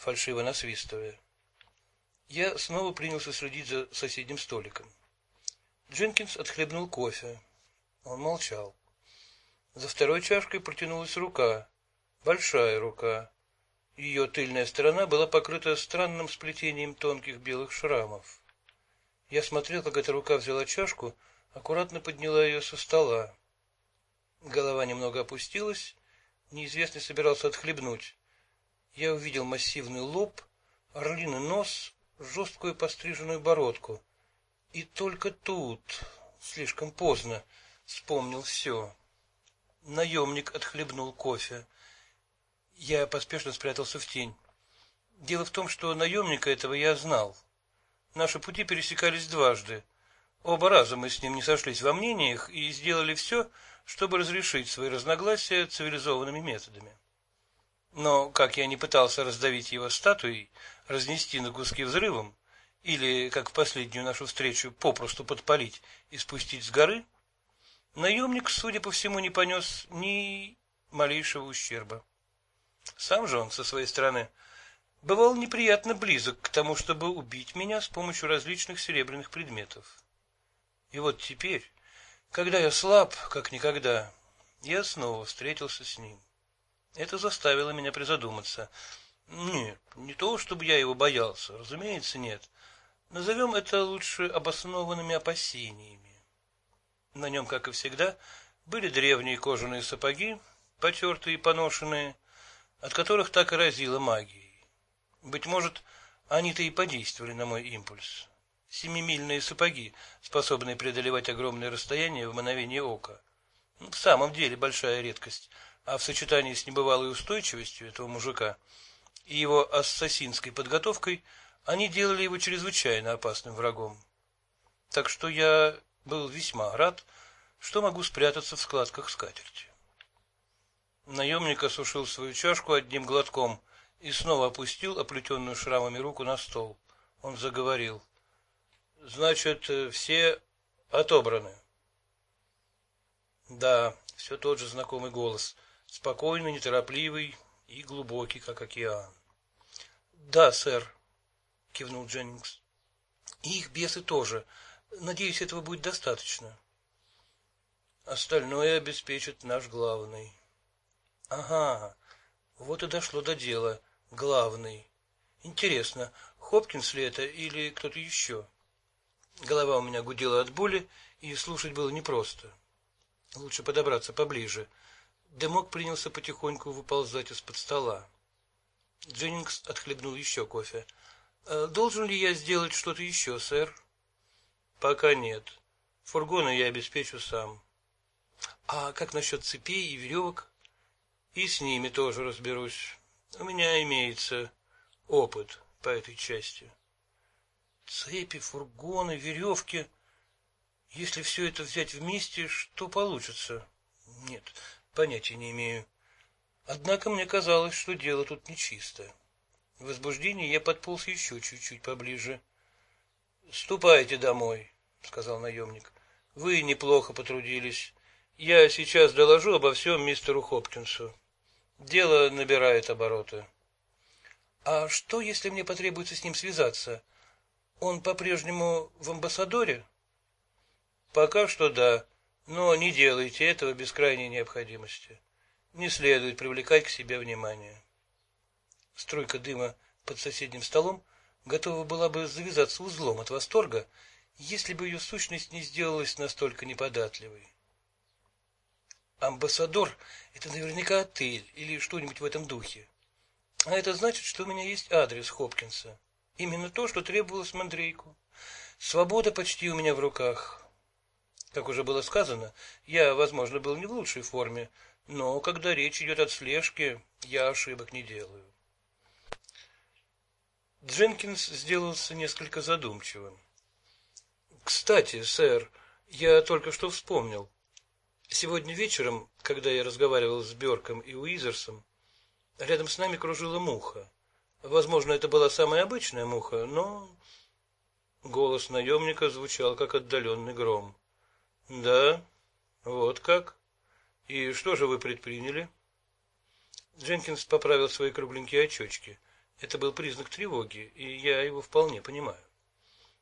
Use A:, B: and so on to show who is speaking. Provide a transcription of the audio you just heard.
A: фальшиво насвистывая. Я снова принялся следить за соседним столиком. Дженкинс отхлебнул кофе. Он молчал. За второй чашкой протянулась рука, большая рука. Ее тыльная сторона была покрыта странным сплетением тонких белых шрамов. Я смотрел, как эта рука взяла чашку, аккуратно подняла ее со стола. Голова немного опустилась, неизвестный собирался отхлебнуть. Я увидел массивный лоб, орлиный нос, жесткую постриженную бородку. И только тут, слишком поздно, вспомнил все. Наемник отхлебнул кофе. Я поспешно спрятался в тень. Дело в том, что наемника этого я знал. Наши пути пересекались дважды. Оба раза мы с ним не сошлись во мнениях и сделали все, чтобы разрешить свои разногласия цивилизованными методами. Но, как я не пытался раздавить его статуей, разнести на куски взрывом, или, как в последнюю нашу встречу, попросту подпалить и спустить с горы, наемник, судя по всему, не понес ни малейшего ущерба. Сам же он, со своей стороны, бывал неприятно близок к тому, чтобы убить меня с помощью различных серебряных предметов. И вот теперь, когда я слаб, как никогда, я снова встретился с ним. Это заставило меня призадуматься. Нет, не то, чтобы я его боялся, разумеется, нет. Назовем это лучше обоснованными опасениями. На нем, как и всегда, были древние кожаные сапоги, потертые и поношенные, от которых так и разило магией. Быть может, они-то и подействовали на мой импульс. Семимильные сапоги, способные преодолевать огромные расстояния в мгновение ока. В самом деле большая редкость, а в сочетании с небывалой устойчивостью этого мужика и его ассасинской подготовкой они делали его чрезвычайно опасным врагом. Так что я был весьма рад, что могу спрятаться в складках скатерти. Наемник осушил свою чашку одним глотком и снова опустил оплетенную шрамами руку на стол. Он заговорил. Значит, все отобраны. Да, все тот же знакомый голос, спокойный, неторопливый и глубокий, как океан. Да, сэр, кивнул Дженнингс. И их бесы тоже. Надеюсь, этого будет достаточно. Остальное обеспечит наш главный. Ага, вот и дошло до дела. Главный. Интересно, Хопкинс ли это или кто-то еще? Голова у меня гудела от боли, и слушать было непросто. Лучше подобраться поближе. Дымок принялся потихоньку выползать из-под стола. Дженнингс отхлебнул еще кофе. Должен ли я сделать что-то еще, сэр? Пока нет. Фургоны я обеспечу сам. А как насчет цепей и веревок? И с ними тоже разберусь. У меня имеется опыт по этой части. Цепи, фургоны, веревки. Если все это взять вместе, что получится? Нет, понятия не имею. Однако мне казалось, что дело тут нечисто. В возбуждении я подполз еще чуть-чуть поближе. Ступайте домой, сказал наемник. Вы неплохо потрудились. Я сейчас доложу обо всем мистеру Хопкинсу. Дело набирает обороты. А что, если мне потребуется с ним связаться? Он по-прежнему в амбассадоре? Пока что да, но не делайте этого без крайней необходимости. Не следует привлекать к себе внимание. Струйка дыма под соседним столом готова была бы завязаться узлом от восторга, если бы ее сущность не сделалась настолько неподатливой. Амбассадор — это наверняка отель или что-нибудь в этом духе. А это значит, что у меня есть адрес Хопкинса. Именно то, что требовалось Мандрейку. Свобода почти у меня в руках. Как уже было сказано, я, возможно, был не в лучшей форме, но когда речь идет о слежке, я ошибок не делаю. Дженкинс сделался несколько задумчивым. Кстати, сэр, я только что вспомнил. Сегодня вечером, когда я разговаривал с Бёрком и Уизерсом, рядом с нами кружила муха. Возможно, это была самая обычная муха, но... Голос наемника звучал, как отдаленный гром. Да, вот как? И что же вы предприняли? Дженкинс поправил свои кругленькие очечки. Это был признак тревоги, и я его вполне понимаю.